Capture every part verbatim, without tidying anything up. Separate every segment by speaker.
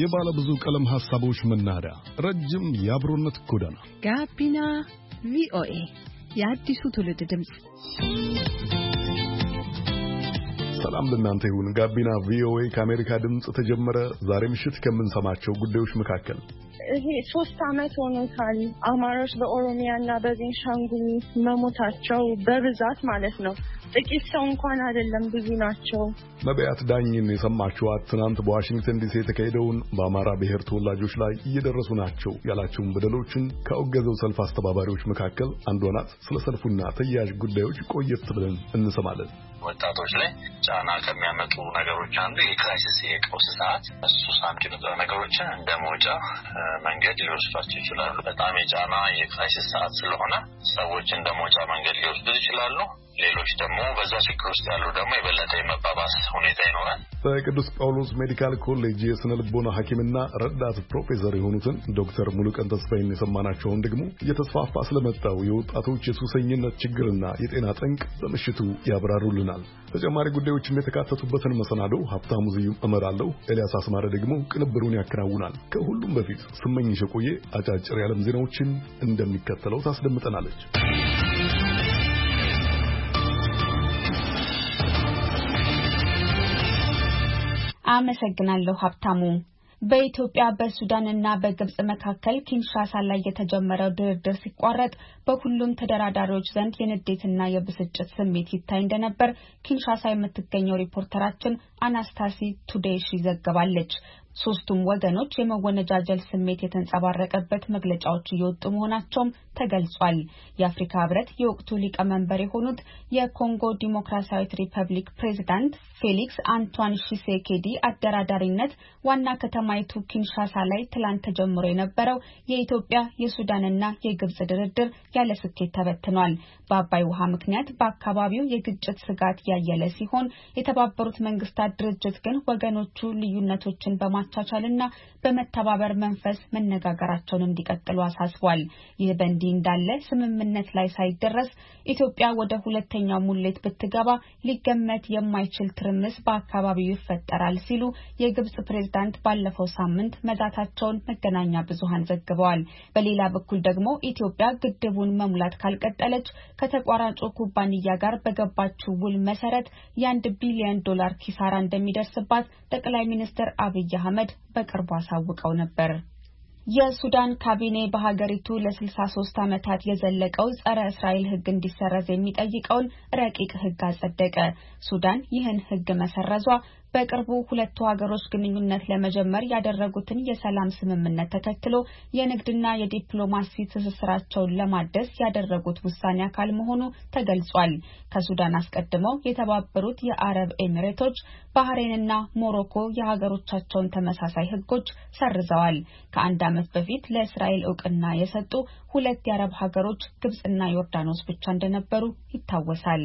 Speaker 1: የባለ ብዙ ቀለም ሐሳቦች መናኸሪያ፣ ረጅም የአብሮነት ጎዳና
Speaker 2: ጋቢና ቪኦኤ የአዲሱ ትውልድ ድምጽ።
Speaker 1: ሰላም ለእናንተ ይሁን። ጋቢና ቪኦኤ ከአሜሪካ ድምጽ ተጀመረ። ዛሬ ምሽት ከምንሰማቸው ጉዳዮች መካከል
Speaker 3: ይሄ ሶስት አመት ሆኖታል አማሮች በኦሮሚያና በቤንሻንጉል መሞታቸው በብዛት ማለት ነው። ጥቂት ሰው እንኳን አይደለም ብዙ ናቸው።
Speaker 1: ነቢያት ዳኝን የሰማችኋት ትናንት በዋሽንግተን ዲሲ የተካሄደውን በአማራ ብሔር ተወላጆች ላይ እየደረሱ ናቸው ያላቸውን በደሎችን ከአወገዘው ሰልፍ አስተባባሪዎች መካከል አንዷ ናት። ስለ ሰልፉና ተያያዥ ጉዳዮች ቆየት ብለን እንሰማለን።
Speaker 4: ወጣቶች ላይ ጫና ከሚያመጡ ነገሮች አንዱ የክራይሲስ የቀውስ ሰዓት ሱስ አምጪ ነገሮችን እንደ መውጫ መንገድ ሊወስዷቸው ይችላሉ። በጣም የጫና የክራይሲስ ሰዓት ስለሆነ ሰዎች እንደ መውጫ መንገድ ሊወስዱ ይችላሉ። ሌሎች ደግሞ በዛ ችግር ውስጥ ያሉ ደግሞ የበለጠ የመባባስ ሁኔታ ይኖራል።
Speaker 1: በቅዱስ ጳውሎስ ሜዲካል ኮሌጅ የስነ ልቦና ሐኪምና ረዳት ፕሮፌሰር የሆኑትን ዶክተር ሙሉቀን ተስፋዬን የሰማናቸውን ደግሞ እየተስፋፋ ስለመጣው የወጣቶች የሱሰኝነት ችግርና የጤና ጠንቅ በምሽቱ ያብራሩልናል። ተጨማሪ ጉዳዮችም የተካተቱበትን መሰናዶ ሀብታሙ ዝዩም እመራለሁ። ኤልያስ አስማረ ደግሞ ቅንብሩን ያከናውናል። ከሁሉም በፊት ስመኝሽ የቆየ አጫጭር የዓለም ዜናዎችን እንደሚከተለው ታስደምጠናለች።
Speaker 5: አመሰግናለሁ ሀብታሙ። በኢትዮጵያ በሱዳንና በግብጽ መካከል ኪንሻሳ ላይ የተጀመረው ድርድር ሲቋረጥ በሁሉም ተደራዳሪዎች ዘንድ የንዴትና የብስጭት ስሜት ይታይ እንደነበር ኪንሻሳ የምትገኘው ሪፖርተራችን አናስታሲ ቱዴሺ ዘግባለች። ሶስቱም ወገኖች የመወነጃጀል ስሜት የተንጸባረቀበት መግለጫዎች እየወጡ መሆናቸውም ተገልጿል። የአፍሪካ ህብረት የወቅቱ ሊቀመንበር የሆኑት የኮንጎ ዲሞክራሲያዊት ሪፐብሊክ ፕሬዝዳንት ፌሊክስ አንቷን ሺሴኬዲ አደራዳሪነት ዋና ከተማይቱ ኪንሻሳ ላይ ትላንት ተጀምሮ የነበረው የኢትዮጵያ የሱዳንና የግብጽ ድርድር ያለ ስኬት ተበትኗል። በአባይ ውሃ ምክንያት በአካባቢው የግጭት ስጋት ያየለ ሲሆን የተባበሩት መንግስታት ድርጅት ግን ወገኖቹ ልዩነቶችን በማቻቻልና በመተባበር መንፈስ መነጋገራቸውን እንዲቀጥሉ አሳስቧል። ይህ በእንዲህ እንዳለ ስምምነት ላይ ሳይደረስ ኢትዮጵያ ወደ ሁለተኛው ሙሌት ብትገባ ሊገመት የማይችል ትርምስ በአካባቢው ይፈጠራል ሲሉ የግብጽ ፕሬዝዳንት ባለፈው ሳምንት መዛታቸውን መገናኛ ብዙሃን ዘግበዋል። በሌላ በኩል ደግሞ ኢትዮጵያ ግድቡን መሙላት ካልቀጠለች ከተቋራጩ ኩባንያ ጋር በገባችው ውል መሰረት የአንድ ቢሊዮን ዶላር ኪሳራ እንደሚደርስባት ጠቅላይ ሚኒስትር አብይ አህመድ በቅርቡ አሳውቀው ነበር። የሱዳን ካቢኔ በሀገሪቱ ለስልሳ ሶስት ዓመታት የዘለቀው ጸረ እስራኤል ሕግ እንዲሰረዝ የሚጠይቀውን ረቂቅ ሕግ አጸደቀ። ሱዳን ይህን ሕግ መሰረዟ በቅርቡ ሁለቱ ሀገሮች ግንኙነት ለመጀመር ያደረጉትን የሰላም ስምምነት ተከትሎ የንግድና የዲፕሎማሲ ትስስራቸውን ለማደስ ያደረጉት ውሳኔ አካል መሆኑ ተገልጿል። ከሱዳን አስቀድመው የተባበሩት የአረብ ኤሚሬቶች፣ ባህሬንና ሞሮኮ የሀገሮቻቸውን ተመሳሳይ ሕጎች ሰርዘዋል። ከአንድ ዓመት በፊት ለእስራኤል እውቅና የሰጡ ሁለት የአረብ ሀገሮች ግብጽና ዮርዳኖስ ብቻ እንደነበሩ ይታወሳል።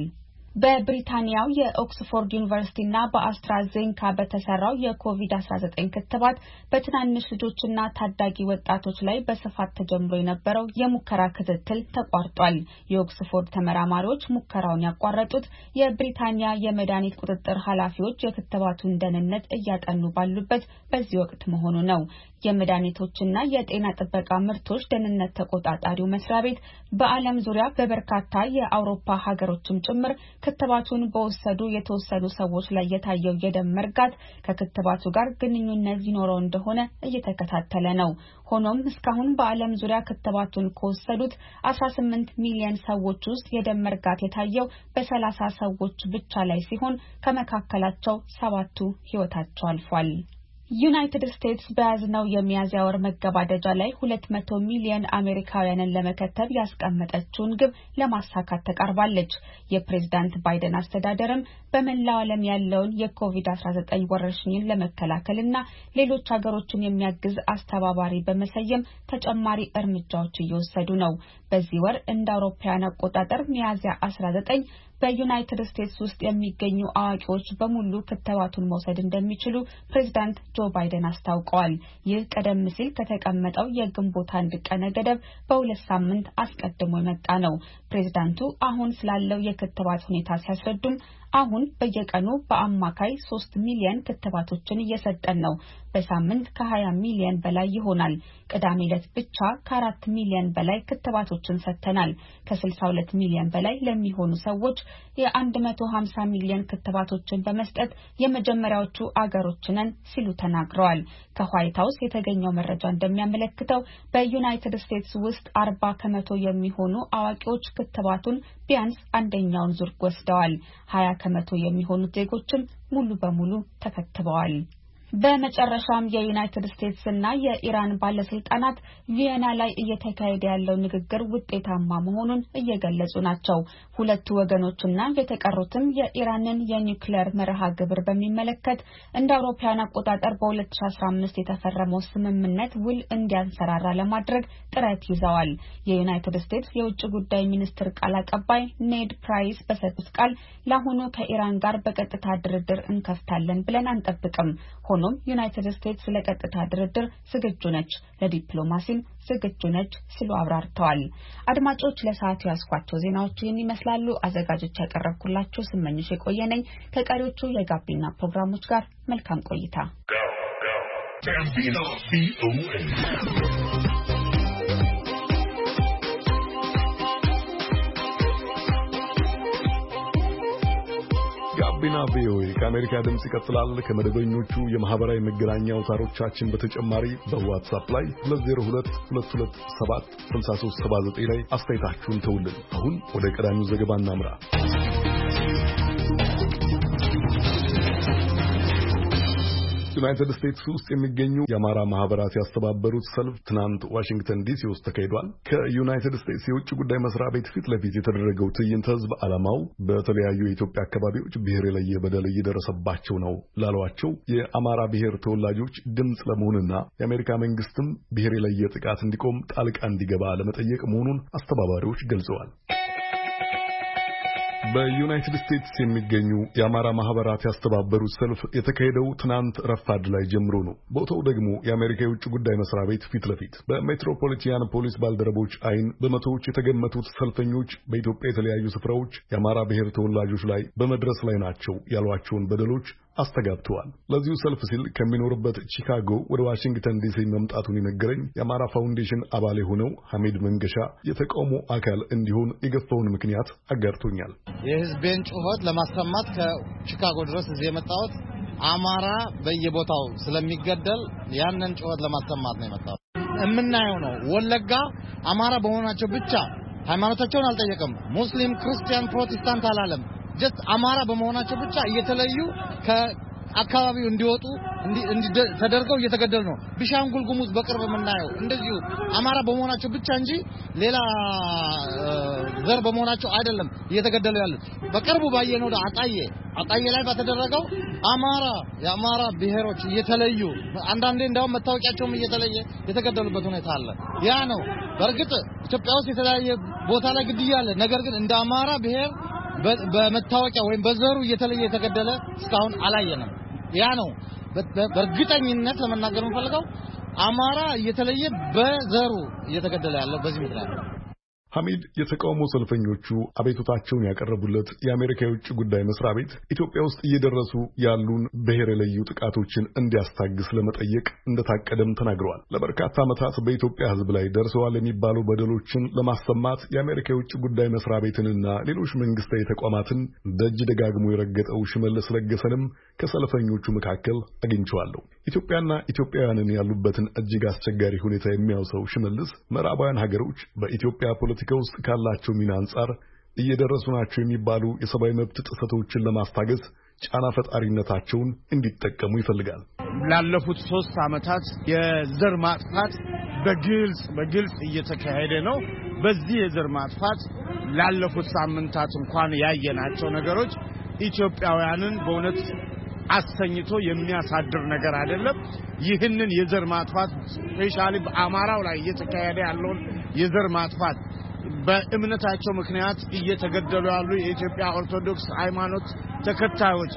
Speaker 5: በብሪታንያው የኦክስፎርድ ዩኒቨርሲቲና በአስትራዜንካ በተሰራው የኮቪድ አስራ ዘጠኝ ክትባት በትናንሽ ልጆችና ታዳጊ ወጣቶች ላይ በስፋት ተጀምሮ የነበረው የሙከራ ክትትል ተቋርጧል። የኦክስፎርድ ተመራማሪዎች ሙከራውን ያቋረጡት የብሪታንያ የመድኃኒት ቁጥጥር ኃላፊዎች የክትባቱን ደህንነት እያጠኑ ባሉበት በዚህ ወቅት መሆኑ ነው። የመድኃኒቶችና የጤና ጥበቃ ምርቶች ደህንነት ተቆጣጣሪው መስሪያ ቤት በዓለም ዙሪያ በበርካታ የአውሮፓ ሀገሮችም ጭምር ክትባቱን በወሰዱ የተወሰኑ ሰዎች ላይ የታየው የደም መርጋት ከክትባቱ ጋር ግንኙነት ሊኖረው እንደሆነ እየተከታተለ ነው። ሆኖም እስካሁን በዓለም ዙሪያ ክትባቱን ከወሰዱት አስራ ስምንት ሚሊዮን ሰዎች ውስጥ የደም መርጋት የታየው በሰላሳ ሰዎች ብቻ ላይ ሲሆን ከመካከላቸው ሰባቱ ሕይወታቸው አልፏል። ዩናይትድ ስቴትስ በያዝነው የሚያዝያ ወር መገባደጃ ላይ ሁለት መቶ ሚሊዮን አሜሪካውያንን ለመከተብ ያስቀመጠችውን ግብ ለማሳካት ተቃርባለች። የፕሬዝዳንት ባይደን አስተዳደርም በመላው ዓለም ያለውን የኮቪድ አስራ ዘጠኝ ወረርሽኝን ለመከላከልና ሌሎች ሀገሮችን የሚያግዝ አስተባባሪ በመሰየም ተጨማሪ እርምጃዎች እየወሰዱ ነው። በዚህ ወር እንደ አውሮፓውያን አቆጣጠር ሚያዝያ አስራ ዘጠኝ በዩናይትድ ስቴትስ ውስጥ የሚገኙ አዋቂዎች በሙሉ ክትባቱን መውሰድ እንደሚችሉ ፕሬዝዳንት ጆ ባይደን አስታውቀዋል። ይህ ቀደም ሲል ከተቀመጠው የግንቦት አንድ ቀነ ገደብ በሁለት ሳምንት አስቀድሞ የመጣ ነው። ፕሬዝዳንቱ አሁን ስላለው የክትባት ሁኔታ ሲያስረዱም አሁን በየቀኑ በአማካይ ሶስት ሚሊዮን ክትባቶችን እየሰጠን ነው። በሳምንት ከ20 ሚሊዮን በላይ ይሆናል። ቅዳሜ ዕለት ብቻ ከአራት ሚሊዮን በላይ ክትባቶችን ሰጥተናል። ከ62 ሚሊዮን በላይ ለሚሆኑ ሰዎች የ150 ሚሊዮን ክትባቶችን በመስጠት የመጀመሪያዎቹ አገሮች ነን ሲሉ ተናግረዋል። ከዋይት ሃውስ የተገኘው መረጃ እንደሚያመለክተው በዩናይትድ ስቴትስ ውስጥ አርባ ከመቶ የሚሆኑ አዋቂዎች ክትባቱን ቢያንስ አንደኛውን ዙር ወስደዋል። ሀያ ከመቶ የሚሆኑት ዜጎችም ሙሉ በሙሉ ተከትበዋል። በመጨረሻም የዩናይትድ ስቴትስ እና የኢራን ባለስልጣናት ቪየና ላይ እየተካሄደ ያለው ንግግር ውጤታማ መሆኑን እየገለጹ ናቸው። ሁለቱ ወገኖችና የተቀሩትም የኢራንን የኒውክሌር መርሃ ግብር በሚመለከት እንደ አውሮፓውያን አቆጣጠር በ2015 የተፈረመው ስምምነት ውል እንዲያንሰራራ ለማድረግ ጥረት ይዘዋል። የዩናይትድ ስቴትስ የውጭ ጉዳይ ሚኒስትር ቃል አቀባይ ኔድ ፕራይስ በሰጡት ቃል ለአሁኑ ከኢራን ጋር በቀጥታ ድርድር እንከፍታለን ብለን አንጠብቅም። ሆኖም ዩናይትድ ስቴትስ ለቀጥታ ድርድር ዝግጁ ነች፣ ለዲፕሎማሲም ዝግጁ ነች ሲሉ አብራርተዋል። አድማጮች ለሰዓቱ ያስኳቸው ዜናዎች ይህን ይመስላሉ። አዘጋጆች ያቀረብኩላችሁ ስመኝሽ የቆየነኝ ከቀሪዎቹ የጋቢና ፕሮግራሞች ጋር መልካም ቆይታ።
Speaker 1: ጋቢና ቪኦኤ ከአሜሪካ ድምጽ ይቀጥላል። ከመደበኞቹ የማህበራዊ መገናኛ አውታሮቻችን በተጨማሪ በዋትስአፕ ላይ ሁለት ዜሮ ሁለት ሁለት ሁለት ሰባት ስልሳ ሦስት ሰባ ዘጠኝ ላይ አስተያየታችሁን ተውልን። አሁን ወደ ቀዳሚው ዘገባ እናምራ። ዩናይትድ ስቴትስ ውስጥ የሚገኙ የአማራ ማህበራት ያስተባበሩት ሰልፍ ትናንት ዋሽንግተን ዲሲ ውስጥ ተካሂዷል። ከዩናይትድ ስቴትስ የውጭ ጉዳይ መስሪያ ቤት ፊት ለፊት የተደረገው ትዕይንተ ህዝብ ዓላማው በተለያዩ የኢትዮጵያ አካባቢዎች ብሔር የለየ በደል እየደረሰባቸው ነው ላሏቸው የአማራ ብሔር ተወላጆች ድምጽ ለመሆንና የአሜሪካ መንግስትም ብሔር የለየ ጥቃት እንዲቆም ጣልቃ እንዲገባ ለመጠየቅ መሆኑን አስተባባሪዎች ገልጸዋል። በዩናይትድ ስቴትስ የሚገኙ የአማራ ማህበራት ያስተባበሩት ሰልፍ የተካሄደው ትናንት ረፋድ ላይ ጀምሮ ነው። ቦታው ደግሞ የአሜሪካ የውጭ ጉዳይ መስሪያ ቤት ፊት ለፊት በሜትሮፖሊታን ፖሊስ ባልደረቦች አይን በመቶዎች የተገመቱት ሰልፈኞች በኢትዮጵያ የተለያዩ ስፍራዎች የአማራ ብሔር ተወላጆች ላይ በመድረስ ላይ ናቸው ያሏቸውን በደሎች አስተጋብተዋል። ለዚሁ ሰልፍ ሲል ከሚኖርበት ቺካጎ ወደ ዋሽንግተን ዲሲ መምጣቱን የነገረኝ የአማራ ፋውንዴሽን አባል የሆነው ሐሚድ መንገሻ የተቃውሞ አካል እንዲሆን የገፋውን ምክንያት አጋርቶኛል።
Speaker 6: የህዝቤን ጩኸት ለማሰማት ከቺካጎ ድረስ እዚህ የመጣሁት አማራ በየቦታው ስለሚገደል ያንን ጩኸት ለማሰማት ነው የመጣሁት። እምናየው ነው ወለጋ አማራ በመሆናቸው ብቻ ሃይማኖታቸውን አልጠየቀም። ሙስሊም፣ ክርስቲያን፣ ፕሮቴስታንት አላለም። ጀስት አማራ በመሆናቸው ብቻ እየተለዩ ከአካባቢው እንዲወጡ ተደርገው እየተገደሉ ነው። ቢሻንጉል ጉሙዝ በቅርብ የምናየው እንደዚሁ አማራ በመሆናቸው ብቻ እንጂ ሌላ ዘር በመሆናቸው አይደለም እየተገደሉ ያሉት። በቅርቡ ባየነው አጣዬ አጣዬ ላይ በተደረገው አማራ የአማራ ብሔሮች እየተለዩ አንዳንዴ እንደውም መታወቂያቸውም እየተለየ የተገደሉበት ሁኔታ አለ። ያ ነው በእርግጥ ኢትዮጵያ ውስጥ የተለያየ ቦታ ላይ ግድያ አለ። ነገር ግን እንደ አማራ ብሔር በመታወቂያ ወይም በዘሩ እየተለየ የተገደለ እስካሁን አላየንም። ያ ነው በእርግጠኝነት ለመናገር የምፈልገው አማራ እየተለየ በዘሩ እየተገደለ ያለው በዚህ ምክንያት ነው።
Speaker 1: ሐሚድ የተቃውሞ ሰልፈኞቹ አቤቱታቸውን ያቀረቡለት የአሜሪካ የውጭ ጉዳይ መስሪያ ቤት ኢትዮጵያ ውስጥ እየደረሱ ያሉን ብሔር የለዩ ጥቃቶችን እንዲያስታግስ ለመጠየቅ እንደታቀደም ተናግረዋል። ለበርካታ ዓመታት በኢትዮጵያ ሕዝብ ላይ ደርሰዋል የሚባሉ በደሎችን ለማሰማት የአሜሪካ የውጭ ጉዳይ መስሪያ ቤትንና ሌሎች መንግስታዊ ተቋማትን ደጅ ደጋግሞ የረገጠው ሽመልስ ለገሰንም ከሰልፈኞቹ መካከል አግኝቼዋለሁ። ኢትዮጵያና ኢትዮጵያውያንን ያሉበትን እጅግ አስቸጋሪ ሁኔታ የሚያውሰው ሽመልስ ምዕራባውያን ሀገሮች በኢትዮጵያ ፖለቲካ ውስጥ ካላቸው ሚና አንጻር እየደረሱ ናቸው የሚባሉ የሰብአዊ መብት ጥሰቶችን ለማስታገስ ጫና ፈጣሪነታቸውን እንዲጠቀሙ ይፈልጋል።
Speaker 7: ላለፉት ሶስት ዓመታት የዘር ማጥፋት በግልጽ በግልጽ እየተካሄደ ነው። በዚህ የዘር ማጥፋት ላለፉት ሳምንታት እንኳን ያየናቸው ነገሮች ኢትዮጵያውያንን በእውነት አሰኝቶ የሚያሳድር ነገር አይደለም። ይህንን የዘር ማጥፋት ስፔሻሊ በአማራው ላይ እየተካሄደ ያለውን የዘር ማጥፋት በእምነታቸው ምክንያት እየተገደሉ ያሉ የኢትዮጵያ ኦርቶዶክስ ሃይማኖት ተከታዮች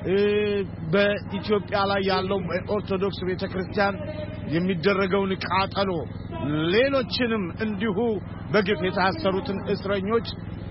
Speaker 7: በኢትዮጵያ ላይ ያለው ኦርቶዶክስ ቤተክርስቲያን የሚደረገውን ቃጠሎ ሌሎችንም እንዲሁ በግፍ የታሰሩትን እስረኞች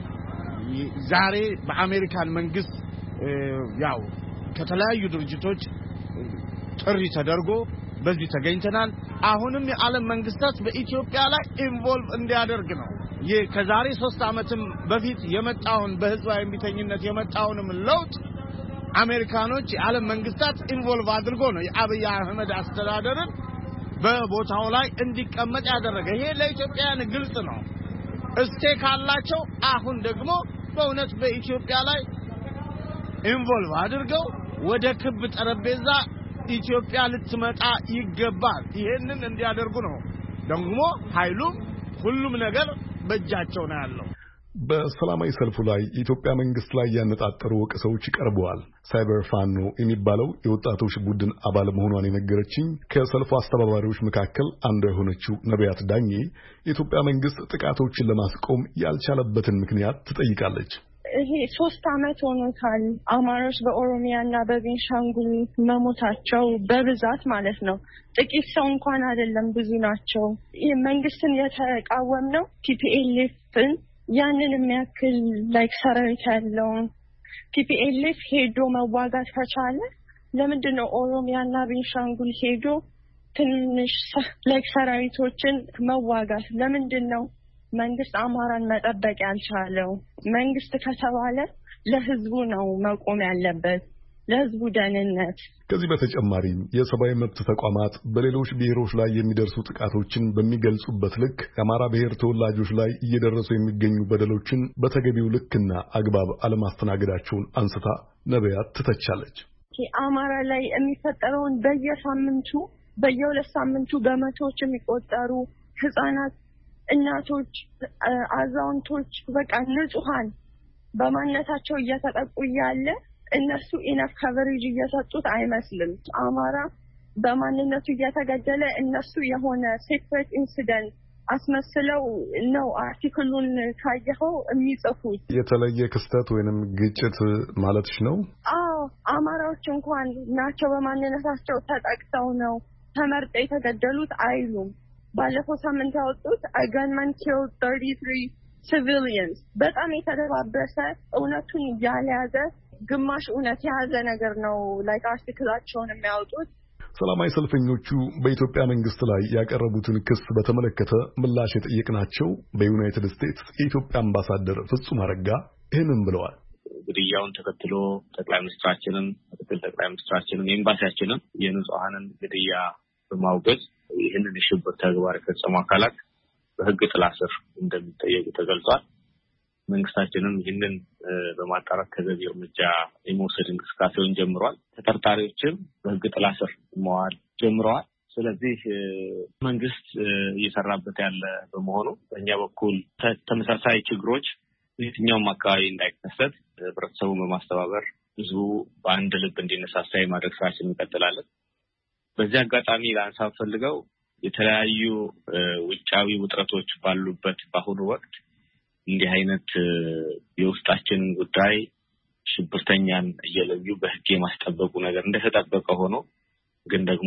Speaker 7: ዛሬ በአሜሪካን መንግስት ያው ከተለያዩ ድርጅቶች ጥሪ ተደርጎ በዚህ ተገኝተናል። አሁንም የዓለም መንግስታት በኢትዮጵያ ላይ ኢንቮልቭ እንዲያደርግ ነው። ከዛሬ ሶስት ዓመትም በፊት የመጣውን በህዝባዊ እምቢተኝነት የመጣውንም ለውጥ አሜሪካኖች የዓለም መንግስታት ኢንቮልቭ አድርጎ ነው የአብይ አህመድ አስተዳደርን በቦታው ላይ እንዲቀመጥ ያደረገ። ይሄ ለኢትዮጵያውያን ግልጽ ነው። እስቴ ካላቸው አሁን ደግሞ በእውነት በኢትዮጵያ ላይ ኢንቮልቭ አድርገው ወደ ክብ ጠረጴዛ ኢትዮጵያ ልትመጣ ይገባል። ይሄንን እንዲያደርጉ ነው ደግሞ ኃይሉ ሁሉም ነገር በእጃቸው ነው ያለው።
Speaker 1: በሰላማዊ ሰልፉ ላይ የኢትዮጵያ መንግስት ላይ ያነጣጠሩ ወቀሳዎች ቀርበዋል። ሳይበር ፋኖ የሚባለው የወጣቶች ቡድን አባል መሆኗን የነገረችኝ ከሰልፉ አስተባባሪዎች መካከል አንዷ የሆነችው ነቢያት ዳኜ የኢትዮጵያ መንግስት ጥቃቶችን ለማስቆም ያልቻለበትን ምክንያት ትጠይቃለች።
Speaker 3: ይሄ ሶስት አመት ሆኖታል አማሮች በኦሮሚያና በቤንሻንጉል መሞታቸው በብዛት ማለት ነው። ጥቂት ሰው እንኳን አይደለም ብዙ ናቸው። ይህ መንግስትን የተቃወምነው ቲፒኤልኤፍን ያንን የሚያክል ላይክ ሰራዊት ያለው ቲፒኤልኤፍ ሄዶ መዋጋት ከቻለ ለምንድን ነው ኦሮሚያና ቤንሻንጉል ሄዶ ትንሽ ላይክ ሰራዊቶችን መዋጋት? ለምንድን ነው መንግስት አማራን መጠበቅ ያልቻለው? መንግስት ከተባለ ለህዝቡ ነው መቆም ያለበት፣ ለህዝቡ ደህንነት።
Speaker 1: ከዚህ በተጨማሪም የሰብአዊ መብት ተቋማት በሌሎች ብሔሮች ላይ የሚደርሱ ጥቃቶችን በሚገልጹበት ልክ የአማራ ብሔር ተወላጆች ላይ እየደረሱ የሚገኙ በደሎችን በተገቢው ልክና አግባብ አለማስተናገዳቸውን አንስታ ነቢያት ትተቻለች።
Speaker 3: አማራ ላይ የሚፈጠረውን በየሳምንቱ በየሁለት ሳምንቱ በመቶዎች የሚቆጠሩ ህጻናት፣ እናቶች፣ አዛውንቶች በቃ ንጹሃን በማንነታቸው እየተጠቁ ያለ እነሱ ኢነፍ ከቨሬጅ እየሰጡት አይመስልም። አማራ በማንነቱ እየተገደለ እነሱ የሆነ ሴክሬት ኢንሲደንት አስመስለው ነው አርቲክሉን ካየኸው የሚጽፉት።
Speaker 1: የተለየ ክስተት ወይንም ግጭት ማለትሽ ነው?
Speaker 3: አዎ አማራዎች እንኳን ናቸው በማንነታቸው ተጠቅተው ነው ተመርጠው የተገደሉት አይሉም። ባለፈው ሳምንት ያወጡት gunman killed thirty-three civilians በጣም የተደባበሰ እውነቱን ያልያዘ ግማሽ እውነት የያዘ ነገር ነው ላይክ አርቲክላቸውን የሚያወጡት።
Speaker 1: ሰላማዊ ሰልፈኞቹ በኢትዮጵያ መንግስት ላይ ያቀረቡትን ክስ በተመለከተ ምላሽ የጠየቅናቸው በዩናይትድ ስቴትስ የኢትዮጵያ አምባሳደር ፍጹም አረጋ ይህንን ብለዋል።
Speaker 8: ግድያውን ተከትሎ ጠቅላይ ሚኒስትራችንን ምክትል ጠቅላይ ሚኒስትራችንን ኤምባሲያችንን የንጹሃንን ግድያ በማውገዝ ይህንን የሽብር ተግባር የፈጸሙ አካላት በህግ ጥላ ስር እንደሚጠየቁ ተገልጿል። መንግስታችንም ይህንን በማጣራት ተገቢ እርምጃ የመውሰድ እንቅስቃሴውን ጀምሯል። ተጠርጣሪዎችም በህግ ጥላ ስር መዋል ጀምረዋል። ስለዚህ መንግስት እየሰራበት ያለ በመሆኑ በእኛ በኩል ተመሳሳይ ችግሮች የትኛውም አካባቢ እንዳይከሰት ህብረተሰቡን በማስተባበር ህዝቡ በአንድ ልብ እንዲነሳሳ የማድረግ ስራችን እንቀጥላለን። በዚህ አጋጣሚ ላንሳ ፈልገው የተለያዩ ውጫዊ ውጥረቶች ባሉበት በአሁኑ ወቅት እንዲህ አይነት የውስጣችንን ጉዳይ ሽብርተኛን እየለዩ በህግ የማስጠበቁ ነገር እንደተጠበቀ ሆኖ ግን ደግሞ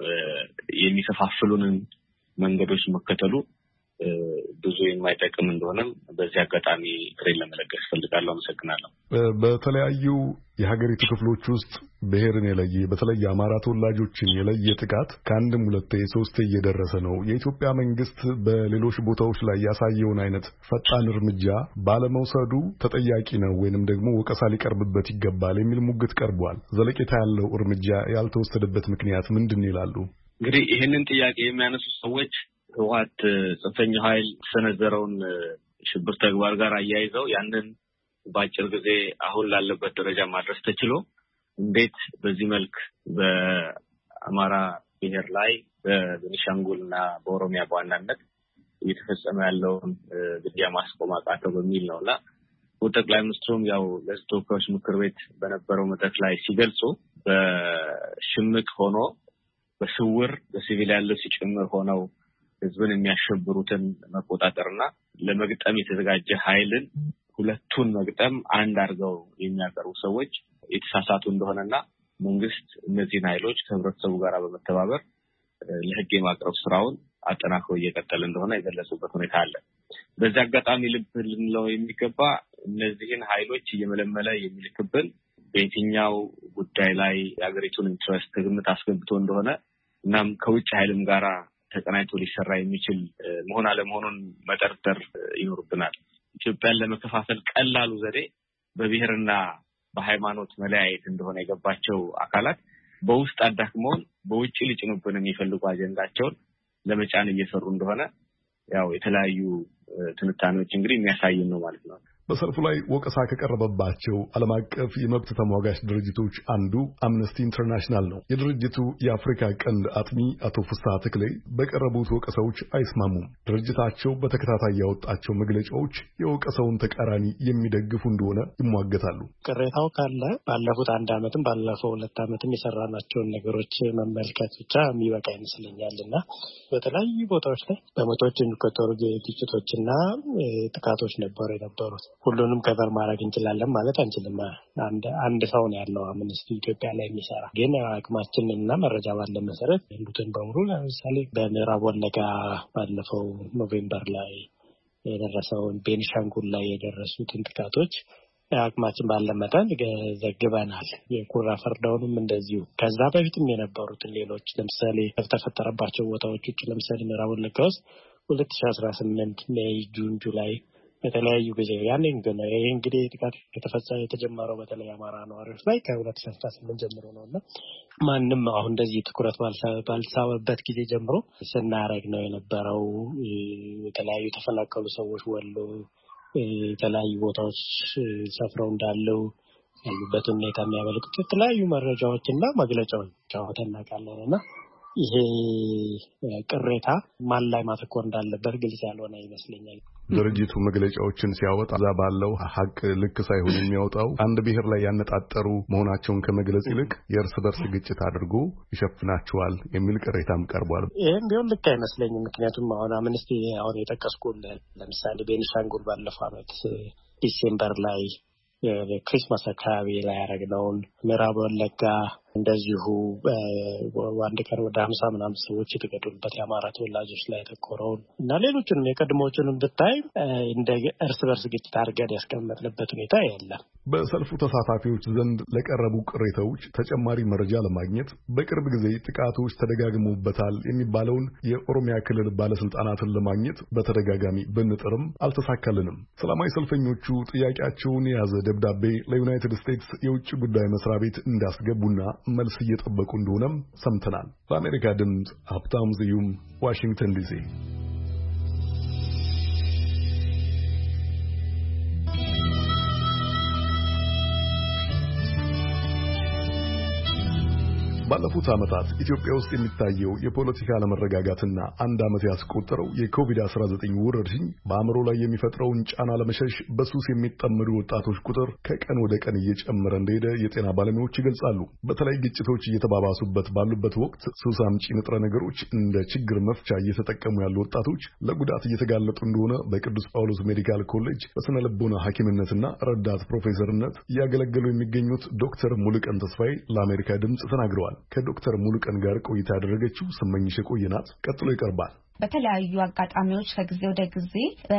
Speaker 8: የሚከፋፍሉንን መንገዶች መከተሉ ብዙ የማይጠቅም እንደሆነም በዚህ አጋጣሚ ፍሬን ለመለገስ ፈልጋለሁ። አመሰግናለሁ።
Speaker 1: በተለያዩ የሀገሪቱ ክፍሎች ውስጥ ብሔርን የለየ በተለይ አማራ ተወላጆችን የለየ ጥቃት ከአንድም ሁለቴ ሶስቴ እየደረሰ ነው። የኢትዮጵያ መንግስት በሌሎች ቦታዎች ላይ ያሳየውን አይነት ፈጣን እርምጃ ባለመውሰዱ ተጠያቂ ነው ወይንም ደግሞ ወቀሳ ሊቀርብበት ይገባል የሚል ሙግት ቀርቧል። ዘለቄታ ያለው እርምጃ ያልተወሰደበት ምክንያት ምንድን ይላሉ?
Speaker 8: እንግዲህ ይህንን ጥያቄ የሚያነሱ ሰዎች ህወሓት ጽንፈኛ ኃይል ሰነዘረውን ሽብር ተግባር ጋር አያይዘው ያንን በአጭር ጊዜ አሁን ላለበት ደረጃ ማድረስ ተችሎ እንዴት በዚህ መልክ በአማራ ብሔር ላይ በቤኒሻንጉልና በኦሮሚያ በዋናነት እየተፈጸመ ያለውን ግድያ ማስቆም አቃተው በሚል ነውና ጠቅላይ ሚኒስትሩም ያው ለሕዝብ ተወካዮች ምክር ቤት በነበረው መድረክ ላይ ሲገልጹ በሽምቅ ሆኖ በስውር በሲቪል ያለው ሲጨምር ሆነው ህዝብን የሚያሸብሩትን መቆጣጠርና ለመግጠም የተዘጋጀ ኃይልን ሁለቱን መግጠም አንድ አድርገው የሚያቀርቡ ሰዎች የተሳሳቱ እንደሆነና መንግስት እነዚህን ኃይሎች ከህብረተሰቡ ጋር በመተባበር ለህግ የማቅረብ ስራውን አጠናክሮ እየቀጠለ እንደሆነ የገለጹበት ሁኔታ አለ። በዚህ አጋጣሚ ልብ ልንለው የሚገባ እነዚህን ኃይሎች እየመለመለ የሚልክብን በየትኛው ጉዳይ ላይ የሀገሪቱን ኢንትረስት ግምት አስገብቶ እንደሆነ እናም ከውጭ ኃይልም ጋራ ተቀናይቶ ሊሰራ የሚችል መሆን አለመሆኑን መጠርጠር ይኖርብናል። ኢትዮጵያን ለመከፋፈል ቀላሉ ዘዴ በብሔርና በሃይማኖት መለያየት እንደሆነ የገባቸው አካላት በውስጥ አዳክመውን በውጭ ሊጭኑብን የሚፈልጉ አጀንዳቸውን ለመጫን እየሰሩ እንደሆነ ያው የተለያዩ ትንታኔዎች እንግዲህ የሚያሳዩን ነው ማለት ነው።
Speaker 1: በሰልፉ ላይ ወቀሳ ከቀረበባቸው ዓለም አቀፍ የመብት ተሟጋች ድርጅቶች አንዱ አምነስቲ ኢንተርናሽናል ነው። የድርጅቱ የአፍሪካ ቀንድ አጥኚ አቶ ፍስሐ ተክሌ በቀረቡት ወቀሳዎች አይስማሙም። ድርጅታቸው በተከታታይ ያወጣቸው መግለጫዎች የወቀሳውን ተቃራኒ የሚደግፉ እንደሆነ ይሟገታሉ።
Speaker 9: ቅሬታው ካለ ባለፉት አንድ ዓመትም ባለፈው ሁለት ዓመትም የሰራናቸውን ነገሮች መመልከት ብቻ የሚበቃ ይመስለኛልና በተለያዩ ቦታዎች ላይ በመቶዎች የሚቆጠሩ ግጭቶችና ጥቃቶች ነበሩ የነበሩት። ሁሉንም ከቨር ማድረግ እንችላለን ማለት አንችልም። አንድ አንድ ሰው ነው ያለው አምነስቲ ኢትዮጵያ ላይ የሚሰራ ግን አቅማችንና መረጃ ባለ መሰረት ያሉትን በሙሉ ለምሳሌ በምዕራብ ወለጋ ባለፈው ኖቬምበር ላይ የደረሰውን ቤኒሻንጉል ላይ የደረሱትን ጥቃቶች አቅማችን ባለ መጠን ዘግበናል። የኩራ ፈርዳውንም እንደዚሁ ከዛ በፊትም የነበሩትን ሌሎች ለምሳሌ ተፈጠረባቸው ቦታዎች ለምሳሌ ምዕራብ ወለጋ ውስጥ ሁለት ሺህ አስራ ስምንት ሜይ ጁን ጁላይ በተለያዩ ጊዜ ያኔ ግን ይሄ እንግዲህ ጥቃት የተፈጸመ የተጀመረው በተለይ አማራ ነዋሪዎች ላይ ከሁለት ሺህ አስራ ስምንት ጀምሮ ነውና ማንም አሁን እንደዚህ ትኩረት ባልሳበበት ጊዜ ጀምሮ ስናረግ ነው የነበረው። የተለያዩ ተፈናቀሉ ሰዎች ወሎ የተለያዩ ቦታዎች ሰፍረው እንዳለው ያሉበት ሁኔታ የሚያመለክቱ የተለያዩ መረጃዎችና መግለጫዎች አወጣናቃለንና ይሄ ቅሬታ ማን ላይ ማተኮር እንዳለበት ግልጽ ያልሆነ ይመስለኛል።
Speaker 1: ድርጅቱ መግለጫዎችን ሲያወጣ እዛ ባለው ሀቅ ልክ ሳይሆን የሚያወጣው አንድ ብሔር ላይ ያነጣጠሩ መሆናቸውን ከመግለጽ ይልቅ የእርስ በርስ ግጭት አድርጎ ይሸፍናቸዋል የሚል ቅሬታም ቀርቧል።
Speaker 9: ይህም ቢሆን ልክ አይመስለኝም። ምክንያቱም አሁን አምነስቲ አሁን የጠቀስኩት ለምሳሌ ቤኒሻንጉል ባለፈው ዓመት ዲሴምበር ላይ የክሪስማስ አካባቢ ላይ ያደረግነውን ምዕራብ ወለጋ እንደዚሁ አንድ ቀን ወደ ሀምሳ ምናምን ሰዎች የተገደሉበት የአማራ ተወላጆች ላይ ያተኮረውን እና ሌሎችንም የቀድሞዎቹንም ብታይ እንደ እርስ በርስ ግጭት አድርገን ያስቀመጥንበት ሁኔታ የለም።
Speaker 1: በሰልፉ ተሳታፊዎች ዘንድ ለቀረቡ ቅሬታዎች ተጨማሪ መረጃ ለማግኘት በቅርብ ጊዜ ጥቃቶች ተደጋግመውበታል የሚባለውን የኦሮሚያ ክልል ባለስልጣናትን ለማግኘት በተደጋጋሚ ብንጥርም አልተሳካልንም። ሰላማዊ ሰልፈኞቹ ጥያቄያቸውን የያዘ ደብዳቤ ለዩናይትድ ስቴትስ የውጭ ጉዳይ መስሪያ ቤት እንዳስገቡና መልስ እየጠበቁ እንደሆነም ሰምተናል። ለአሜሪካ ድምፅ ሀብታሙ ስዩም ዋሽንግተን ዲሲ። ባለፉት ዓመታት ኢትዮጵያ ውስጥ የሚታየው የፖለቲካ አለመረጋጋትና አንድ ዓመት ያስቆጠረው የኮቪድ አስራ ዘጠኝ ወረርሽኝ በአእምሮ ላይ የሚፈጥረውን ጫና ለመሸሽ በሱስ የሚጠመዱ ወጣቶች ቁጥር ከቀን ወደ ቀን እየጨመረ እንደሄደ የጤና ባለሙያዎች ይገልጻሉ። በተለይ ግጭቶች እየተባባሱበት ባሉበት ወቅት ሱስ አምጪ ንጥረ ነገሮች እንደ ችግር መፍቻ እየተጠቀሙ ያሉ ወጣቶች ለጉዳት እየተጋለጡ እንደሆነ በቅዱስ ጳውሎስ ሜዲካል ኮሌጅ በስነ ልቦና ሐኪምነትና ረዳት ፕሮፌሰርነት እያገለገሉ የሚገኙት ዶክተር ሙሉቀን ተስፋዬ ለአሜሪካ ድምፅ ተናግረዋል። ከዶክተር ሙሉቀን ጋር ቆይታ ያደረገችው ስመኝሽ የቆየናት ቀጥሎ ይቀርባል።
Speaker 5: በተለያዩ አጋጣሚዎች ከጊዜ ወደ ጊዜ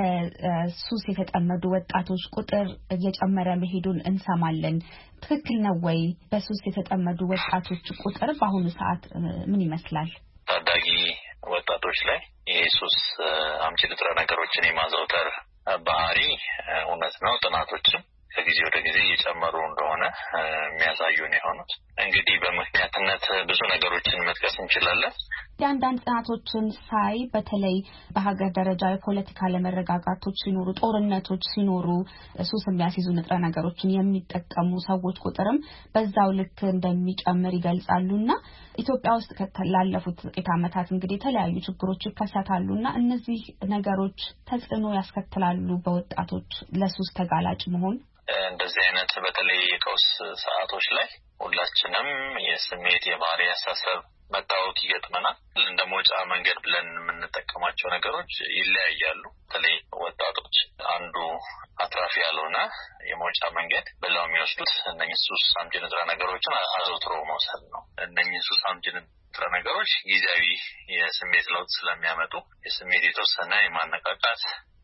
Speaker 5: በሱስ የተጠመዱ ወጣቶች ቁጥር እየጨመረ መሄዱን እንሰማለን። ትክክል ነው ወይ? በሱስ የተጠመዱ ወጣቶች ቁጥር በአሁኑ ሰዓት ምን ይመስላል?
Speaker 4: ታዳጊ ወጣቶች ላይ የሱስ አምጪ ንጥረ ነገሮችን የማዘውተር ባህሪ እውነት ነው። ጥናቶችም ከጊዜ ወደ ጊዜ እየጨመሩ እንደሆነ የሚያሳዩን የሆኑት እንግዲህ በምክንያትነት ብዙ ነገሮችን መጥቀስ እንችላለን።
Speaker 5: አንዳንድ ጥናቶችን ሳይ በተለይ በሀገር ደረጃ የፖለቲካ አለመረጋጋቶች ሲኖሩ፣ ጦርነቶች ሲኖሩ ሱስ የሚያስይዙ ንጥረ ነገሮችን የሚጠቀሙ ሰዎች ቁጥርም በዛው ልክ እንደሚጨምር ይገልጻሉና ኢትዮጵያ ውስጥ ላለፉት ጥቂት ዓመታት እንግዲህ የተለያዩ ችግሮች ይከሰታሉና እነዚህ ነገሮች ተጽዕኖ ያስከትላሉ በወጣቶች ለሱስ ተጋላጭ መሆን።
Speaker 4: እንደዚህ አይነት በተለይ የቀውስ ሰዓቶች ላይ ሁላችንም የስሜት የባህሪ አሳሰብ መታወክ ይገጥመናል። እንደ መውጫ መንገድ ብለን የምንጠቀማቸው ነገሮች ይለያያሉ። በተለይ ወጣቶች አንዱ አትራፊ ያልሆነ የመውጫ መንገድ ብለው የሚወስዱት እነኚህ ሱስ አምጪ ንጥረ ነገሮችን አዘውትሮ መውሰድ ነው። እነኚህ ሱስ አምጪ ንጥረ ነገሮች ጊዜያዊ የስሜት ለውጥ ስለሚያመጡ የስሜት የተወሰነ የማነቃቃት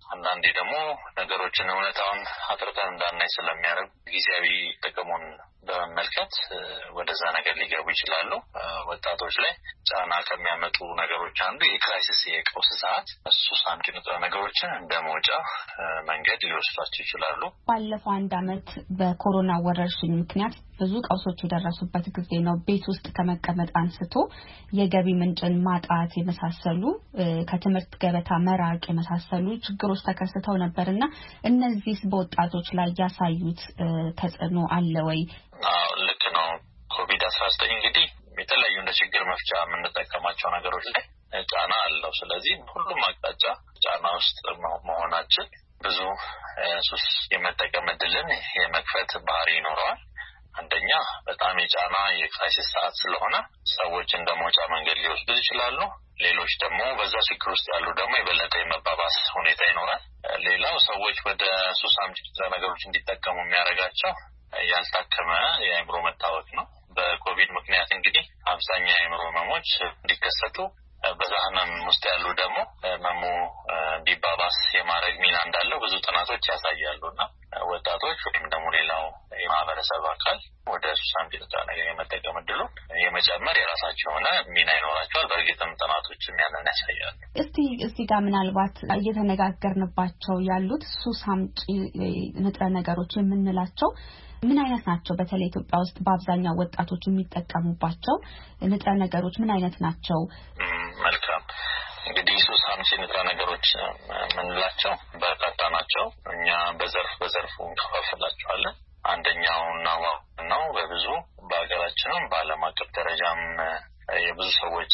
Speaker 4: አንዳንዴ ደግሞ ነገሮችን እውነታውን አጥርተን እንዳናይ ስለሚያደርግ ጊዜያዊ ጥቅሙን በመመልከት ወደዛ ነገር ሊገቡ ይችላሉ። ወጣቶች ላይ ጫና ከሚያመጡ ነገሮች አንዱ የክራይሲስ የቀውስ ሰዓት ሱስ አምጪ ንጥረ ነገሮችን እንደ መውጫ መንገድ ሊወስዷቸው ይችላሉ።
Speaker 5: ባለፈው አንድ አመት በኮሮና ወረርሽኝ ምክንያት ብዙ ቀውሶች የደረሱበት ጊዜ ነው። ቤት ውስጥ ከመቀመጥ አንስቶ የገቢ ምንጭን ማጣት የመሳሰሉ ከትምህርት ገበታ መራቅ የመሳሰሉ ችግሮች ተከስተው ነበርና እነዚህ በወጣቶች ላይ ያሳዩት ተጽዕኖ አለ ወይ?
Speaker 4: አዎ ልክ ነው። ኮቪድ አስራ ዘጠኝ እንግዲህ የተለያዩ እንደ ችግር መፍቻ የምንጠቀማቸው ነገሮች ላይ ጫና አለው። ስለዚህ ሁሉም አቅጣጫ ጫና ውስጥ መሆናችን ብዙ ሱስ የመጠቀም እድልን የመክፈት ባህሪ ይኖረዋል። አንደኛ በጣም የጫና የክራይሲስ ሰዓት ስለሆነ ሰዎች እንደ መውጫ መንገድ ሊወስዱ ይችላሉ። ሌሎች ደግሞ በዛ ችግር ውስጥ ያሉ ደግሞ የበለጠ የመባባስ ሁኔታ ይኖራል። ሌላው ሰዎች ወደ ሱስ አምጪ ነገሮች እንዲጠቀሙ የሚያደርጋቸው ያልታከመ የአእምሮ መታወክ ነው። በኮቪድ ምክንያት እንግዲህ አብዛኛው የአእምሮ ህመሞች እንዲከሰቱ በዛ ህመም ውስጥ ያሉ ደግሞ ህመሙ እንዲባባስ የማድረግ ሚና እንዳለው ብዙ ጥናቶች ያሳያሉና ወጣቶች ወይም ደግሞ ሌላው የማህበረሰብ አካል ወደ ሱስ አምጪ ነገር የመጠቀም እድሉ የመጨመር የራሳቸው ሆነ ሚና ይኖራቸዋል። በእርግጥም ጥናቶችም ያንን ያሳያሉ።
Speaker 5: እስቲ እዚህ ጋር ምናልባት እየተነጋገርንባቸው ያሉት ሱስ አምጪ ንጥረ ነገሮች የምንላቸው ምን አይነት ናቸው? በተለይ ኢትዮጵያ ውስጥ በአብዛኛው ወጣቶች የሚጠቀሙባቸው ንጥረ ነገሮች ምን አይነት ናቸው?
Speaker 4: መልካም እንግዲህ ሱስ አምጪ ንጥረ ነገሮች የምንላቸው በርካታ ናቸው። እኛ በዘርፍ በዘርፉ እንከፋፍላቸዋለን። አንደኛውና ዋናው በብዙ በአገራችንም በዓለም አቀፍ ደረጃም የብዙ ሰዎች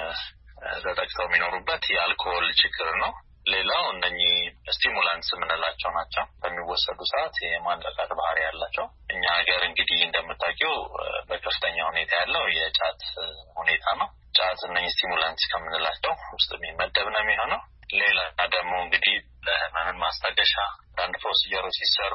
Speaker 4: ተጠቅተው የሚኖሩበት የአልኮል ችግር ነው። ሌላው እነኚህ ስቲሙላንትስ የምንላቸው ናቸው። በሚወሰዱ ሰዓት የማንቃት ባህሪ ያላቸው። እኛ ሀገር እንግዲህ እንደምታውቂው በከፍተኛ ሁኔታ ያለው የጫት ሁኔታ ነው። ጫት እነኚህ ስቲሙላንትስ ከምንላቸው ውስጥ የሚመደብ ነው የሚሆነው። ሌላ ደግሞ እንግዲህ ለህመም ማስታገሻ አንድ ፕሮሲጀሮች ሲሰሩ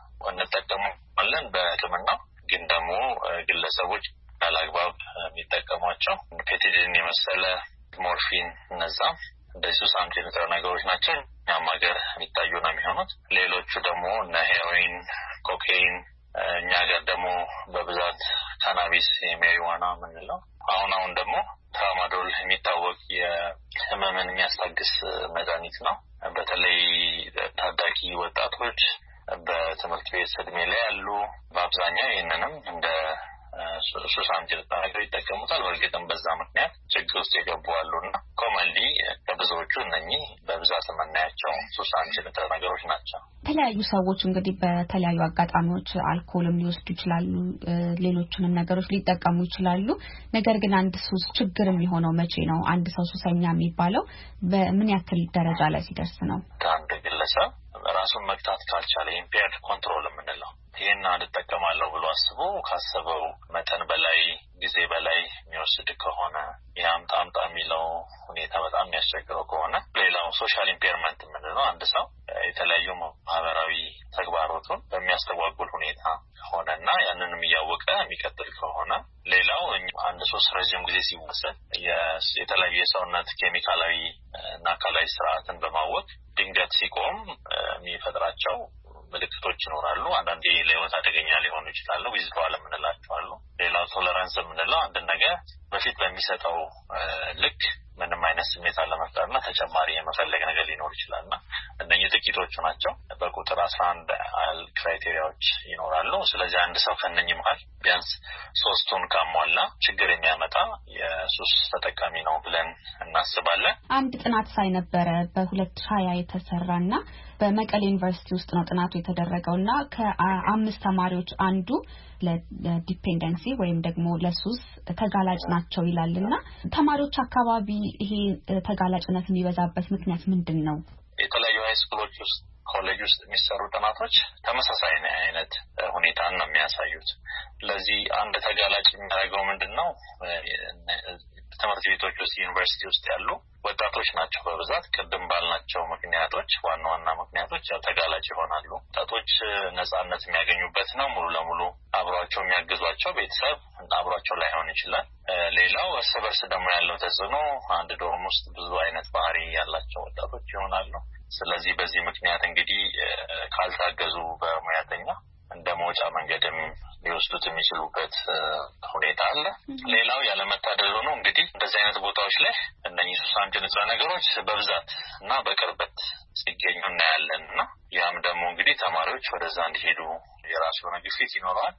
Speaker 4: እንጠቀማለን በሕክምናው። ግን ደግሞ ግለሰቦች ያላግባብ የሚጠቀሟቸው ፔቲዲን የመሰለ ሞርፊን እነዛ እንደዚህ ሱስ አምጪ ንጥረ ነገሮች ናቸው። እኛም ሀገር የሚታዩ ነው የሚሆኑት። ሌሎቹ ደግሞ እነ ሄሮይን፣ ኮኬይን፣ እኛ ሀገር ደግሞ በብዛት ካናቢስ የሜሪዋና የምንለው አሁን አሁን ደግሞ ትራማዶል የሚታወቅ የህመምን የሚያስታግስ መድኃኒት ነው። በተለይ ታዳጊ ወጣቶች በትምህርት ቤት እድሜ ላይ ያሉ በአብዛኛው ይህንንም እንደ ሱስ አምጪ ንጥረ ነገር ይጠቀሙታል። በእርግጥም በዛ ምክንያት ችግር ውስጥ የገቡ አሉና ኮመንሊ ከብዙዎቹ እነኚህ በብዛት የምናያቸው ሱስ አምጪ ንጥረ ነገሮች ናቸው።
Speaker 5: የተለያዩ ሰዎች እንግዲህ በተለያዩ አጋጣሚዎች አልኮልም ሊወስዱ ይችላሉ፣ ሌሎችንም ነገሮች ሊጠቀሙ ይችላሉ። ነገር ግን አንድ ሱስ ችግር የሚሆነው መቼ ነው? አንድ ሰው ሱሰኛ የሚባለው በምን ያክል ደረጃ ላይ ሲደርስ ነው?
Speaker 4: አንድ ግለሰብ ራሱን መግታት ካልቻለ ኢምፔርድ ኮንትሮል የምንለው ይሄን አልጠቀማለሁ ብሎ አስቦ ካሰበው መጠን በላይ ጊዜ በላይ የሚወስድ ከሆነ ያምጣ አምጣ የሚለው ሁኔታ በጣም የሚያስቸግረው ከሆነ ሌላው ሶሻል ኢምፔርመንት የምንለው አንድ ሰው የተለያዩ ማህበራዊ ተግባሮቱን በሚያስተጓጉል ሁኔታ ከሆነና ያንንም እያወቀ የሚቀጥል ከሆነ ሌላው አንድ ሱስ ረጅም ጊዜ ሲወሰድ የተለያዩ የሰውነት ኬሚካላዊ እና አካላዊ ስርዓትን በማወቅ ድንገት ሲቆም የሚፈጥራቸው ምልክቶች ይኖራሉ። አንዳንዴ ለህይወት አደገኛ ሊሆኑ ይችላሉ። ዊዝድሮዋል የምንላቸው አሉ። ሌላው ቶለራንስ የምንለው አንድ ነገር በፊት በሚሰጠው ልክ ምንም አይነት ስሜት አለመፍጠርና ተጨማሪ የመፈለግ ነገር ሊኖር ይችላልና እነኚህ ጥቂቶቹ ናቸው። በቁጥር አስራ አንድ ክራይቴሪያዎች ይኖራሉ። ስለዚህ አንድ ሰው ከነኚህ መሃል ቢያንስ ሶስቱን ካሟላ ችግር የሚያመጣ የሱስ ተጠቃሚ ነው ብለን እናስባለን።
Speaker 5: አንድ ጥናት ሳይ ነበረ በሁለት ሺህ ሀያ የተሰራና በመቀሌ ዩኒቨርሲቲ ውስጥ ነው ጥናቱ የተደረገውና ከአምስት ተማሪዎች አንዱ ለዲፔንደንሲ ወይም ደግሞ ለሱስ ተጋላጭ ናቸው ይላልና ተማሪዎች አካባቢ ይሄ ተጋላጭነት የሚበዛበት ምክንያት ምንድን ነው?
Speaker 4: የተለያዩ ሃይስኩሎች ውስጥ ኮሌጅ ውስጥ የሚሰሩ ጥናቶች ተመሳሳይ አይነት ሁኔታን ነው የሚያሳዩት። ለዚህ አንድ ተጋላጭ የሚያደርገው ምንድነው? ትምህርት ቤቶች ውስጥ ዩኒቨርሲቲ ውስጥ ያሉ ወጣቶች ናቸው በብዛት። ቅድም ባልናቸው ምክንያቶች ዋና ዋና ምክንያቶች ያው ተጋላጭ ይሆናሉ። ወጣቶች ነጻነት የሚያገኙበት ነው። ሙሉ ለሙሉ አብሯቸው የሚያግዟቸው ቤተሰብ አብሯቸው ላይሆን ይችላል። ሌላው እርስ በርስ ደግሞ ያለው ተጽዕኖ አንድ ዶርም ውስጥ ብዙ አይነት ባህሪ ያላቸው ወጣቶች ይሆናሉ። ስለዚህ በዚህ ምክንያት እንግዲህ ካልታገዙ በሙያተኛ እንደ መውጫ መንገድም ሊወስዱት የሚችሉበት ሁኔታ አለ። ሌላው ያለመታደል ነው እንግዲህ እንደዚህ አይነት ቦታዎች ላይ እነኚህ ሱስ አምጪ ንጥረ ነገሮች በብዛት እና በቅርበት ሲገኙ እናያለንና ያም ደግሞ እንግዲህ ተማሪዎች ወደዛ እንዲሄዱ የራሱ የሆነ ግፊት ይኖራል።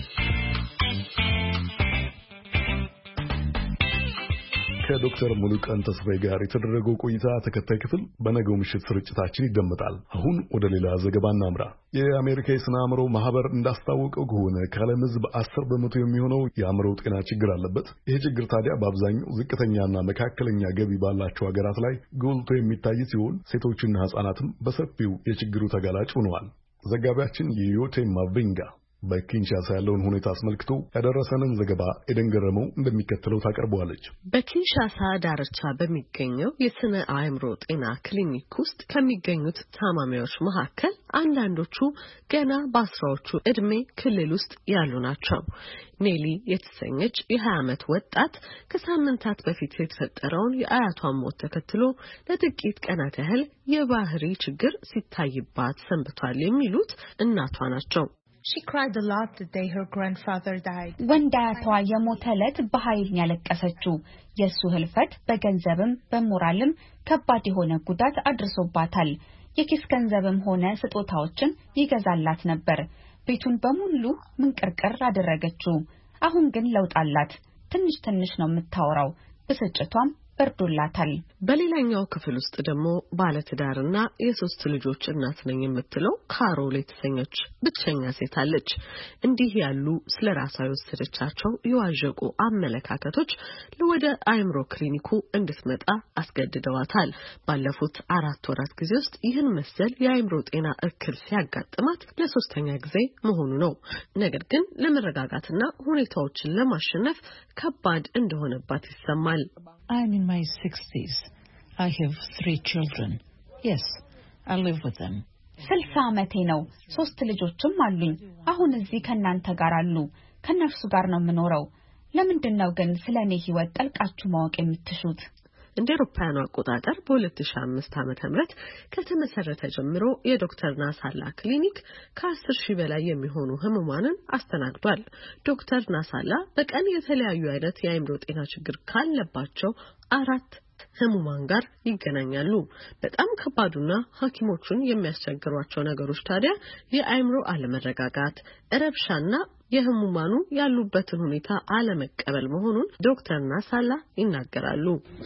Speaker 1: ከዶክተር ሙሉቀን ተስፋዬ ጋር የተደረገው ቆይታ ተከታይ ክፍል በነገው ምሽት ስርጭታችን ይደመጣል። አሁን ወደ ሌላ ዘገባ እናምራ። የአሜሪካ የስነ አእምሮ ማህበር እንዳስታወቀው ከሆነ ከዓለም ሕዝብ አስር በመቶ የሚሆነው የአእምሮ ጤና ችግር አለበት። ይህ ችግር ታዲያ በአብዛኛው ዝቅተኛና መካከለኛ ገቢ ባላቸው ሀገራት ላይ ጎልቶ የሚታይ ሲሆን ሴቶችና ሕፃናትም በሰፊው የችግሩ ተጋላጭ ሆነዋል። ዘጋቢያችን የዮቴ ማቪንጋ በኪንሻሳ ያለውን ሁኔታ አስመልክቶ ያደረሰንን ዘገባ ኤደን ገረመው እንደሚከተለው ታቀርበዋለች።
Speaker 10: በኪንሻሳ ዳርቻ በሚገኘው የስነ አእምሮ ጤና ክሊኒክ ውስጥ ከሚገኙት ታማሚዎች መካከል አንዳንዶቹ ገና በአስራዎቹ እድሜ ክልል ውስጥ ያሉ ናቸው። ኔሊ የተሰኘች የሀያ ዓመት ወጣት ከሳምንታት በፊት የተፈጠረውን የአያቷን ሞት ተከትሎ ለጥቂት ቀናት ያህል የባህሪ ችግር ሲታይባት ሰንብቷል የሚሉት እናቷ ናቸው።
Speaker 11: She cried a lot the day her grandfather died.
Speaker 5: ወንዳያቷ የሞተ ዕለት በኃይል ያለቀሰችው የሱ ህልፈት በገንዘብም በሞራልም ከባድ የሆነ ጉዳት አድርሶባታል። የኪስ ገንዘብም ሆነ ስጦታዎችን ይገዛላት ነበር። ቤቱን በሙሉ ምንቅርቅር አደረገችው። አሁን ግን ለውጥ አላት። ትንሽ ትንሽ ነው የምታወራው። ብስጭቷም በርዶላታል።
Speaker 10: በሌላኛው ክፍል ውስጥ ደግሞ ባለትዳርና የሶስት ልጆች እናት ነኝ የምትለው ካሮል የተሰኘች ብቸኛ ሴት አለች። እንዲህ ያሉ ስለራሷ የወሰደቻቸው የዋዠቁ አመለካከቶች ወደ አእምሮ ክሊኒኩ እንድትመጣ አስገድደዋታል። ባለፉት አራት ወራት ጊዜ ውስጥ ይህን መሰል የአእምሮ ጤና እክል ሲያጋጥማት ለሶስተኛ ጊዜ መሆኑ ነው። ነገር ግን ለመረጋጋትና ሁኔታዎችን ለማሸነፍ ከባድ እንደሆነባት ይሰማል።
Speaker 11: I'm in my sixties. I have three children. Yes, I live with them.
Speaker 5: ስልሳ ዓመቴ ነው። ሶስት ልጆችም አሉኝ። አሁን እዚህ ከናንተ ጋር አሉ። ከነርሱ ጋር ነው የምኖረው። ለምንድን ነው ግን ስለኔ ህይወት ጠልቃችሁ ማወቅ የምትሹት?
Speaker 10: እንደ አውሮፓውያኑ አቆጣጠር በሁለት ሺህ አምስት ዓመተ ምህረት ከተመሰረተ ጀምሮ የዶክተር ናሳላ ክሊኒክ ከአስር ሺህ በላይ የሚሆኑ ህሙማንን አስተናግዷል። ዶክተር ናሳላ በቀን የተለያዩ አይነት የአእምሮ ጤና ችግር ካለባቸው አራት ህሙማን ጋር ይገናኛሉ። በጣም ከባዱና ሐኪሞቹን የሚያስቸግሯቸው ነገሮች ታዲያ የአእምሮ አለመረጋጋት፣ ረብሻና የህሙማኑ ያሉበትን ሁኔታ አለመቀበል መሆኑን ዶክተር ናሳላ ይናገራሉ።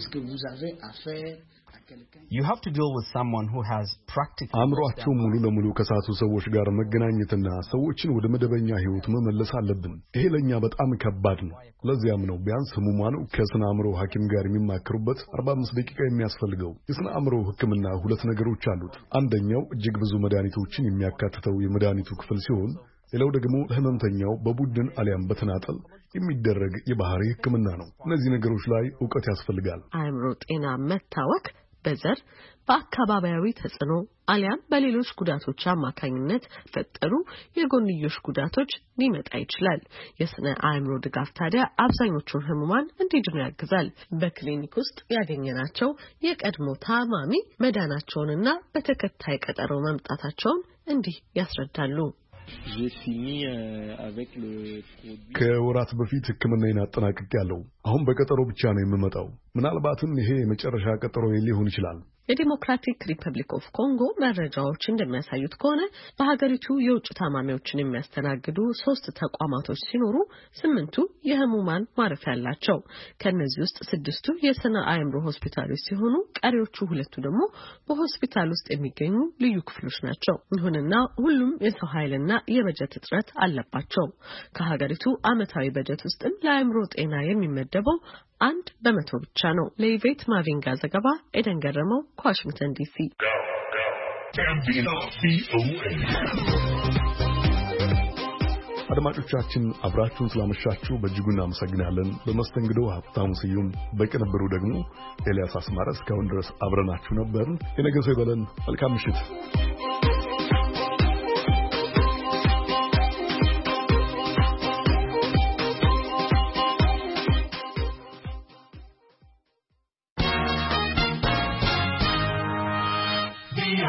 Speaker 12: You have to deal with someone who has practically
Speaker 1: አእምሮአቸው ሙሉ ለሙሉ ከሳቱ ሰዎች ጋር መገናኘትና ሰዎችን ወደ መደበኛ ህይወት መመለስ አለብን። ይሄ ለኛ በጣም ከባድ ነው። ለዚያም ነው ቢያንስ ህሙማኑ ከስነ አእምሮ ሐኪም ጋር የሚማከሩበት አርባ አምስት ደቂቃ የሚያስፈልገው። የስነ አእምሮ ህክምና ሁለት ነገሮች አሉት። አንደኛው እጅግ ብዙ መድኃኒቶችን የሚያካትተው የመድኃኒቱ ክፍል ሲሆን ሌላው ደግሞ ለህመምተኛው በቡድን አሊያም በተናጠል የሚደረግ የባህሪ ህክምና ነው። እነዚህ ነገሮች ላይ ዕውቀት ያስፈልጋል።
Speaker 10: አእምሮ ጤና መታወክ በዘር በአካባቢያዊ ተጽዕኖ አሊያም በሌሎች ጉዳቶች አማካኝነት ፈጠሩ የጎንዮሽ ጉዳቶች ሊመጣ ይችላል። የስነ አእምሮ ድጋፍ ታዲያ አብዛኞቹን ህሙማን እንዲድኑ ያግዛል። በክሊኒክ ውስጥ ያገኘናቸው የቀድሞ ታማሚ መዳናቸውንና በተከታይ ቀጠሮ መምጣታቸውን እንዲህ ያስረዳሉ።
Speaker 1: ከወራት በፊት ህክምናዬን አጠናቅቄያለሁ። አሁን በቀጠሮ ብቻ ነው የምመጣው። ምናልባትም ይሄ የመጨረሻ ቀጠሮ ሊሆን ይችላል።
Speaker 10: የዲሞክራቲክ ሪፐብሊክ ኦፍ ኮንጎ መረጃዎች እንደሚያሳዩት ከሆነ በሀገሪቱ የውጭ ታማሚዎችን የሚያስተናግዱ ሶስት ተቋማቶች ሲኖሩ ስምንቱ የህሙማን ማረፊያ ያላቸው። ከነዚህ ውስጥ ስድስቱ የስነ አእምሮ ሆስፒታሎች ሲሆኑ ቀሪዎቹ ሁለቱ ደግሞ በሆስፒታል ውስጥ የሚገኙ ልዩ ክፍሎች ናቸው። ይሁንና ሁሉም የሰው ኃይልና የበጀት እጥረት አለባቸው። ከሀገሪቱ ዓመታዊ በጀት ውስጥም ለአእምሮ ጤና የሚመደበው አንድ በመቶ ብቻ ነው። ለኢቬት ማቪንጋ ዘገባ ኤደን ገረመው ከዋሽንግተን ዲሲ።
Speaker 1: አድማጮቻችን አብራችሁን ስላመሻችሁ በእጅጉ እናመሰግናለን። በመስተንግዶ ሀብታሙ ስዩም፣ በቅንብሩ ደግሞ ኤልያስ አስማረ። እስካሁን ድረስ አብረናችሁ ነበርን። የነገ ሰው ይበለን። መልካም ምሽት።